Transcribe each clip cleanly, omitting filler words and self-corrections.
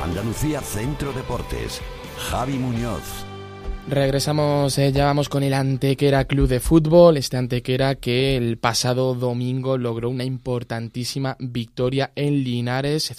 Andalucía Centro Deportes. Javi Muñoz. Regresamos, ya vamos con el Antequera Club de Fútbol, este Antequera que el pasado domingo logró una importantísima victoria en Linares,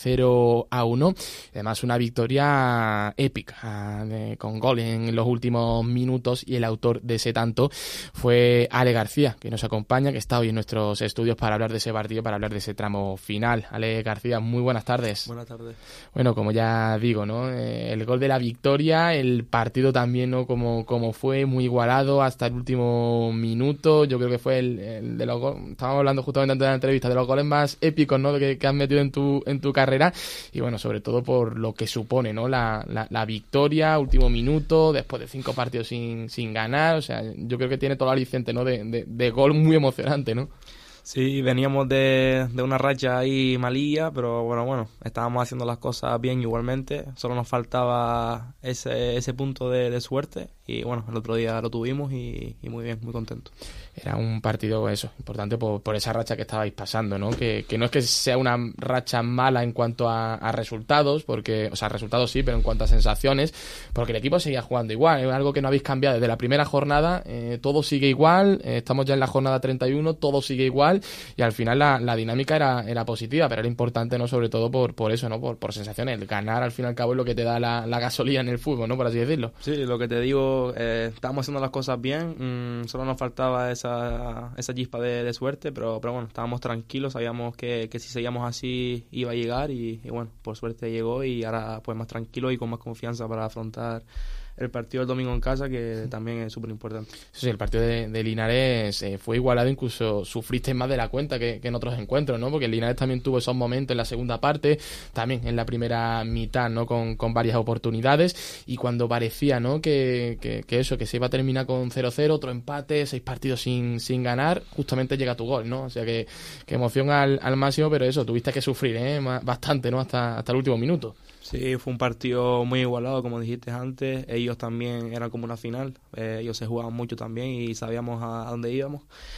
0-1, además una victoria épica, con gol en los últimos minutos, y el autor de ese tanto fue Ale García, que nos acompaña, que está hoy en nuestros estudios para hablar de ese partido, para hablar de ese tramo final. Ale García, muy buenas tardes. Buenas tardes. Bueno, como ya digo, ¿no? El gol de la victoria, el partido también, ¿no? Como fue muy igualado hasta el último minuto. Yo creo que fue el de los goles, estábamos hablando justamente antes de la entrevista, de los goles más épicos, ¿no? que has metido en tu carrera, y bueno, sobre todo por lo que supone, ¿no? La victoria, último minuto, después de 5 partidos sin ganar. O sea, yo creo que tiene todo el aliciente, ¿no? de gol muy emocionante, ¿no? Sí, veníamos de una racha ahí malilla, pero bueno, estábamos haciendo las cosas bien igualmente. Solo nos faltaba ese punto de suerte, y bueno, el otro día lo tuvimos y muy bien, muy contento. Era un partido importante por esa racha que estabais pasando, ¿no? Que no es que sea una racha mala en cuanto a resultados, porque, o sea, resultados sí, pero en cuanto a sensaciones, porque el equipo seguía jugando igual, es algo que no habéis cambiado desde la primera jornada, todo sigue igual, estamos ya en la jornada 31, todo sigue igual, y al final la dinámica era positiva, pero era importante, ¿no? Sobre todo por eso, ¿no? Por sensaciones. El ganar, al fin y al cabo, es lo que te da la gasolina en el fútbol, ¿no? Por así decirlo. Sí, lo que te digo, estábamos haciendo las cosas bien, solo nos faltaba esa chispa de suerte, pero bueno, estábamos tranquilos, sabíamos que si seguíamos así iba a llegar, y bueno, por suerte llegó, y ahora pues más tranquilo y con más confianza para afrontar el partido del domingo en casa, que también es súper importante. Sí, el partido de Linares fue igualado, incluso sufriste más de la cuenta que en otros encuentros, ¿no? Porque el Linares también tuvo esos momentos en la segunda parte, también en la primera mitad, ¿no? Con varias oportunidades, y cuando parecía, ¿no? Que se iba a terminar con 0-0, otro empate, 6 partidos sin ganar, justamente llega tu gol, ¿no? O sea que emoción al máximo, pero eso, tuviste que sufrir, bastante, ¿no? Hasta el último minuto. Sí, fue un partido muy igualado, como dijiste antes. Ellos también eran como una final. Ellos se jugaban mucho también y sabíamos a dónde íbamos.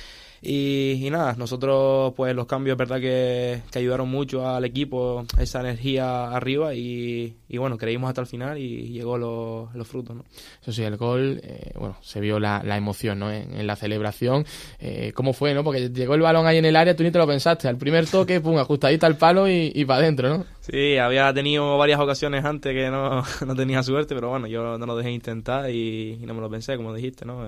Y nada, nosotros pues los cambios, verdad que ayudaron mucho al equipo, esa energía arriba, y bueno, creímos hasta el final y llegó los frutos, ¿no? Eso sí, el gol, se vio la emoción, ¿no? En la celebración. ¿Cómo fue, no? Porque llegó el balón ahí en el área, tú ni te lo pensaste. Al primer toque, pum, ajustadita al palo y para adentro, ¿no? Sí, había tenido varias ocasiones antes que no tenía suerte, pero bueno, yo no lo dejé intentar y no me lo pensé, como dijiste, ¿no?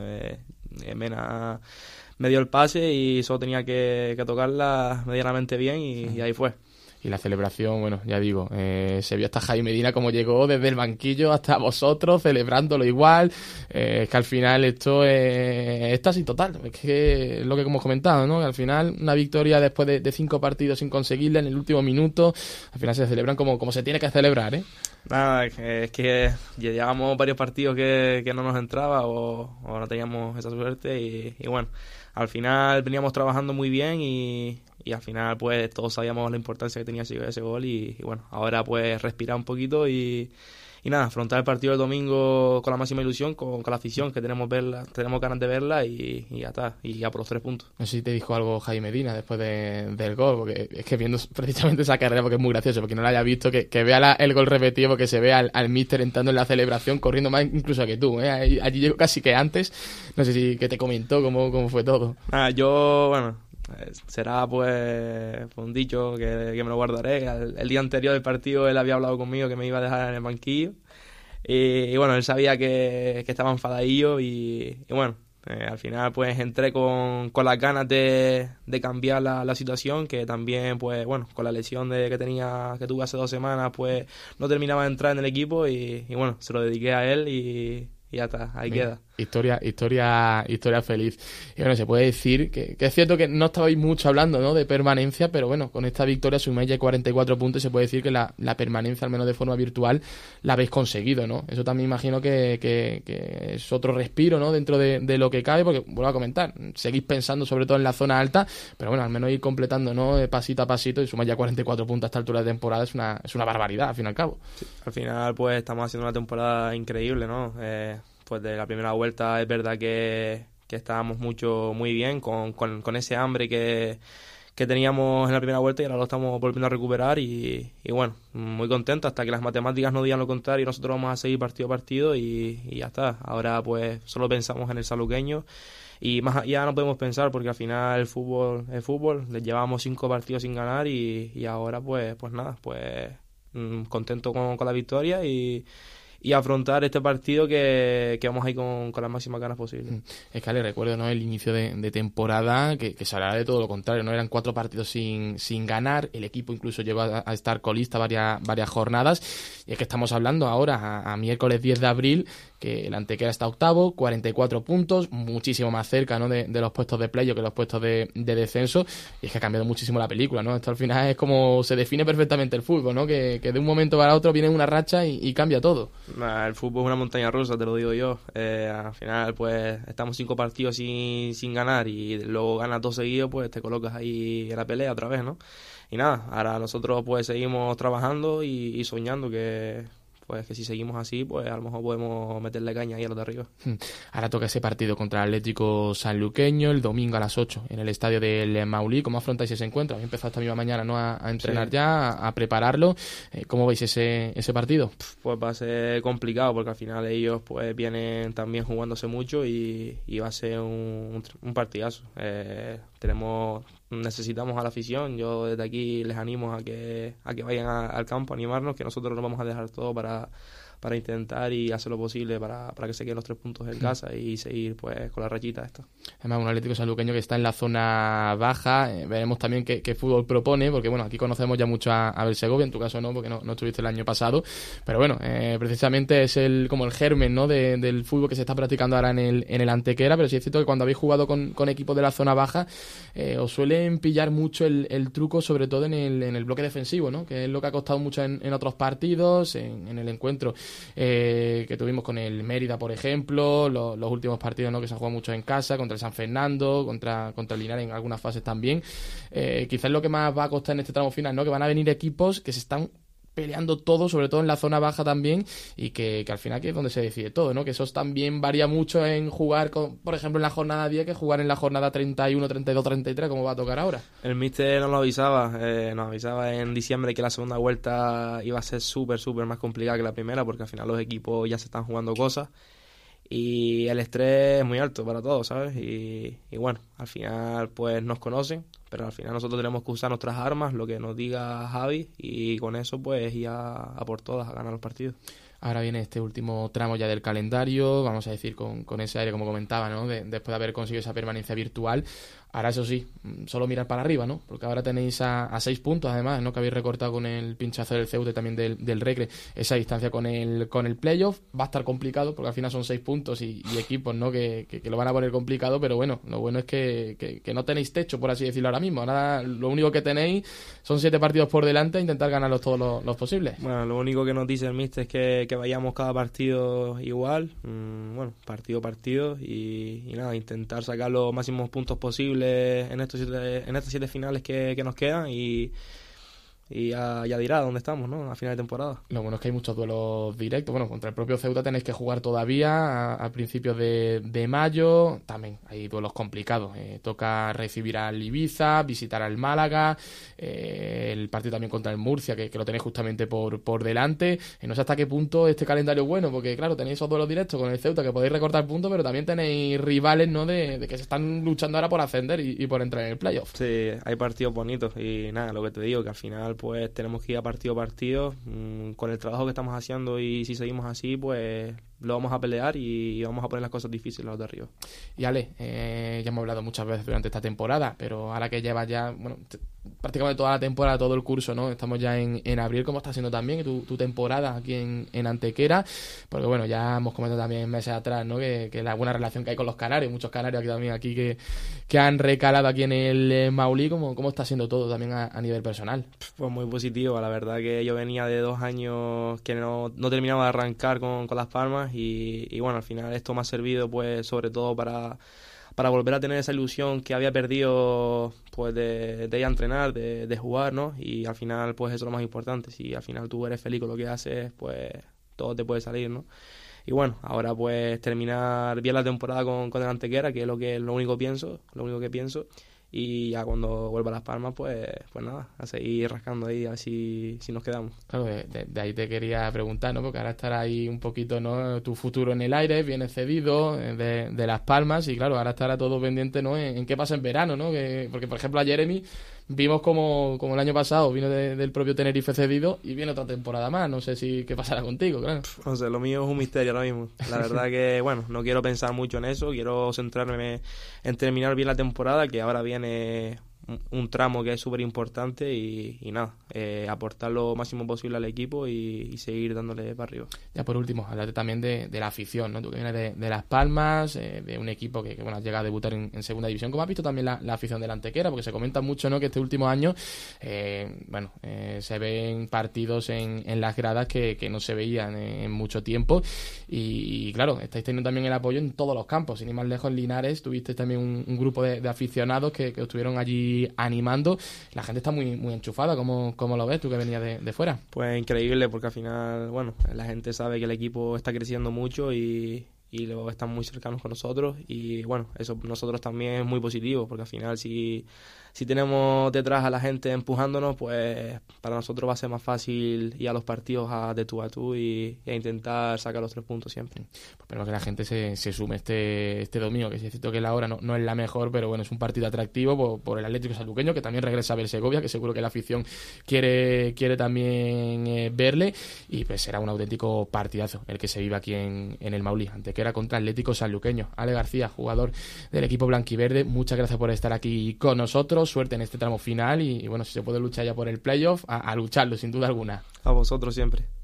Mena me dio el pase y solo tenía que tocarla medianamente bien, y ahí fue. Y la celebración, bueno, ya digo, se vio hasta Jaime Medina como llegó desde el banquillo hasta vosotros, celebrándolo igual. Es que al final esto es éxtasis total. Es que es lo que hemos comentado, ¿no? Que al final una victoria después de 5 partidos sin conseguirla en el último minuto, al final se celebran como se tiene que celebrar, ¿eh? Nada, es que llevábamos varios partidos que no nos entraba o no teníamos esa suerte, y bueno, al final veníamos trabajando muy bien, y al final pues todos sabíamos la importancia que tenía ese gol, y bueno, ahora pues respirar un poquito y nada, afrontar el partido del domingo con la máxima ilusión, con la afición, que tenemos ganas de verla, y ya está, y ya por los 3 puntos. No sé si te dijo algo Jaime Medina después del gol, porque es que viendo precisamente esa carrera, porque es muy gracioso, porque no la haya visto, que vea el gol repetido, porque se ve al míster entrando en la celebración, corriendo más incluso que tú, ¿eh? Allí llegó casi que antes. No sé si que te comentó cómo fue todo. Yo, bueno, será pues un dicho que me lo guardaré. El día anterior del partido él había hablado conmigo que me iba a dejar en el banquillo, y bueno, él sabía que estaba enfadadillo, y bueno, al final pues entré con las ganas de cambiar la situación, que también pues bueno, con la lesión que tuve hace 2 semanas, pues no terminaba de entrar en el equipo, y bueno, se lo dediqué a él, y ya está, ahí queda. Historia feliz. Y bueno, se puede decir que es cierto que no estabais mucho hablando, ¿no? De permanencia, pero bueno, con esta victoria sumáis ya 44 puntos, y se puede decir que la permanencia, al menos de forma virtual, la habéis conseguido, ¿no? Eso también imagino que es otro respiro, ¿no? Dentro de lo que cabe, porque vuelvo a comentar, seguís pensando sobre todo en la zona alta, pero bueno, al menos ir completando, ¿no? De pasito a pasito, y sumáis ya 44 puntos a esta altura de temporada, es una barbaridad, al fin y al cabo. Sí, al final pues estamos haciendo una temporada increíble, ¿no? Pues de la primera vuelta es verdad que estábamos muy bien, con ese hambre que teníamos en la primera vuelta y ahora lo estamos volviendo a recuperar y bueno, muy contento hasta que las matemáticas nos digan lo contrario y nosotros vamos a seguir partido a partido y ya está. Ahora pues solo pensamos en el saluqueño y más allá no podemos pensar porque al final el fútbol es fútbol, le llevamos 5 partidos sin ganar y ahora pues nada, pues contento con la victoria y afrontar este partido que vamos a ir con las máximas ganas posibles. Es que le recuerdo, ¿no?, el inicio de temporada que se hablaba de todo lo contrario, ¿no? Eran 4 partidos sin ganar, el equipo incluso llegó a estar colista varias jornadas, y es que estamos hablando ahora a miércoles 10 de abril que el Antequera está octavo, 44 puntos, muchísimo más cerca, ¿no?, de los puestos de playoff que los puestos de descenso, y es que ha cambiado muchísimo la película, ¿no? Esto al final es como se define perfectamente el fútbol, ¿no? Que de un momento para otro viene una racha y cambia todo. El fútbol es una montaña rusa, te lo digo yo. Al final, pues, estamos 5 partidos sin ganar y luego ganas 2 seguidos, pues te colocas ahí en la pelea otra vez, ¿no? Y nada, ahora nosotros pues seguimos trabajando y soñando que si seguimos así, pues a lo mejor podemos meterle caña ahí a los de arriba. Ahora toca ese partido contra el Atlético Sanluqueño el domingo a las 8 en el estadio del Maulí. ¿Cómo afrontáis ese encuentro? Habéis empezado esta misma mañana, ¿no?, a entrenar ya, a prepararlo. ¿Cómo veis ese partido? Pues va a ser complicado porque al final ellos pues vienen también jugándose mucho y va a ser un partidazo. Necesitamos a la afición. Yo desde aquí les animo a que vayan al campo a animarnos, que nosotros nos vamos a dejar todo para intentar y hacer lo posible para que se queden los 3 puntos en casa y seguir pues con la rachita esta. Además, un Atlético Sanluqueño que está en la zona baja. Veremos también qué fútbol propone, porque bueno, aquí conocemos ya mucho a Abel Segovia, en tu caso no, porque no estuviste el año pasado, pero bueno, precisamente es como el germen, ¿no?, del fútbol que se está practicando ahora en el Antequera. Pero sí es cierto que cuando habéis jugado con equipos de la zona baja, os suelen pillar mucho el truco, sobre todo en el bloque defensivo, ¿no?, que es lo que ha costado mucho en otros partidos, en el encuentro que tuvimos con el Mérida, por ejemplo, los últimos partidos, ¿no?, que se han jugado mucho en casa, contra el San Fernando, contra el Linares en algunas fases también. Quizás lo que más va a costar en este tramo final, ¿no?, que van a venir equipos que se están peleando todo, sobre todo en la zona baja también, y que al final que es donde se decide todo, ¿no? Que eso también varía mucho en jugar, por ejemplo, en la jornada 10 que jugar en la jornada 31, 32, 33, como va a tocar ahora. El míster nos avisaba en diciembre que la segunda vuelta iba a ser súper más complicada que la primera, porque al final los equipos ya se están jugando cosas y el estrés es muy alto para todos, ¿sabes? Y bueno, al final pues nos conocen, pero al final nosotros tenemos que usar nuestras armas, lo que nos diga Javi, y con eso pues ir a por todas, a ganar los partidos. Ahora viene este último tramo ya del calendario, vamos a decir con ese aire, como comentaba, ¿no?, después de haber conseguido esa permanencia virtual. Ahora, eso sí, solo mirar para arriba, ¿no?, porque ahora tenéis a 6 puntos, además, ¿no?, que habéis recortado con el pinchazo del Ceuta y también del Recre, esa distancia con el playoff. Va a estar complicado, porque al final son 6 puntos y equipos, ¿no?, que lo van a poner complicado, pero bueno, lo bueno es que no tenéis techo, por así decirlo, ahora mismo. Ahora lo único que tenéis son 7 partidos por delante e intentar ganarlos todos los posibles. Bueno, lo único que nos dice el míster es que vayamos cada partido igual, partido a partido, y nada, intentar sacar los máximos puntos posibles en estas 7 finales que nos quedan y ya dirá dónde estamos, ¿no?, a final de temporada. Lo bueno es que hay muchos duelos directos. Bueno, contra el propio Ceuta tenéis que jugar todavía a principios de mayo. También hay duelos complicados. Toca recibir al Ibiza, visitar al Málaga, el partido también contra el Murcia, que lo tenéis justamente por delante. No sé hasta qué punto este calendario es bueno, porque claro, tenéis esos duelos directos con el Ceuta que podéis recortar puntos, pero también tenéis rivales, ¿no?, de que se están luchando ahora por ascender y por entrar en el playoff. Sí, hay partidos bonitos y nada, lo que te digo, que al final pues tenemos que ir a partido con el trabajo que estamos haciendo, y si seguimos así pues lo vamos a pelear y vamos a poner las cosas difíciles a los de arriba. Y Ale, ya hemos hablado muchas veces durante esta temporada, pero ahora que llevas ya prácticamente toda la temporada, todo el curso, ¿no?, estamos ya en abril, ¿cómo está siendo también tu temporada aquí en Antequera? Porque bueno, ya hemos comentado también meses atrás, ¿no?, que la buena relación que hay con los canarios, muchos canarios aquí que han recalado aquí en el Maulí. ¿Cómo está siendo todo también a nivel personal? Pues muy positivo, la verdad que yo venía de 2 años que no terminaba de arrancar con Las Palmas, y bueno, al final esto me ha servido pues sobre todo para volver a tener esa ilusión que había perdido, pues de ir a entrenar, de jugar, ¿no? Y al final pues eso es lo más importante. Si al final tú eres feliz con lo que haces, pues todo te puede salir, ¿no? Y bueno, ahora pues terminar bien la temporada con el Antequera, que es lo único que pienso, y ya cuando vuelva a Las Palmas, pues nada, a seguir rascando ahí, a ver si nos quedamos. Claro, de ahí te quería preguntar, ¿no? Porque ahora estará ahí un poquito, ¿no? Tu futuro en el aire, viene cedido de Las Palmas, y claro, ahora estará todo pendiente, ¿no? En qué pasa en verano, ¿no? Porque, por ejemplo, a Jeremy vimos como el año pasado vino del propio Tenerife cedido y viene otra temporada más. No sé qué pasará contigo, claro. No sé, lo mío es un misterio ahora mismo. La verdad que, bueno, no quiero pensar mucho en eso, quiero centrarme en terminar bien la temporada, que ahora viene un tramo que es súper importante y nada, aportar lo máximo posible al equipo y seguir dándole para arriba. Ya por último, hablarte también de la afición, ¿no? Tú que vienes de Las Palmas, de un equipo que bueno, llega a debutar en segunda división. ¿Cómo has visto también la afición del Antequera? Porque se comenta mucho, ¿no? Que este último año se ven partidos en las gradas que no se veían en mucho tiempo y claro, estáis teniendo también el apoyo en todos los campos. Sin ir más lejos, en Linares tuviste también un grupo de aficionados que estuvieron allí animando. La gente está muy, muy enchufada. ¿Cómo lo ves tú que venías de fuera? Pues increíble, porque al final, bueno, la gente sabe que el equipo está creciendo mucho y luego están muy cercanos con nosotros y bueno, eso nosotros también es muy positivo, porque al final si tenemos detrás a la gente empujándonos, pues para nosotros va a ser más fácil ir a los partidos de tú a tú y a intentar sacar los 3 puntos siempre. Pues espero que la gente se sume este domingo, que sí es cierto que la hora no es la mejor, pero bueno, es un partido atractivo por el Atlético Sanluqueño, que también regresa a ver Segovia, que seguro que la afición quiere también verle, y pues será un auténtico partidazo el que se vive aquí en el Maulí, Antequera contra Atlético Sanluqueño. Ale García, jugador del equipo blanquiverde, muchas gracias por estar aquí con nosotros, suerte en este tramo final y bueno, si se puede luchar ya por el playoff, a lucharlo sin duda alguna. A vosotros siempre.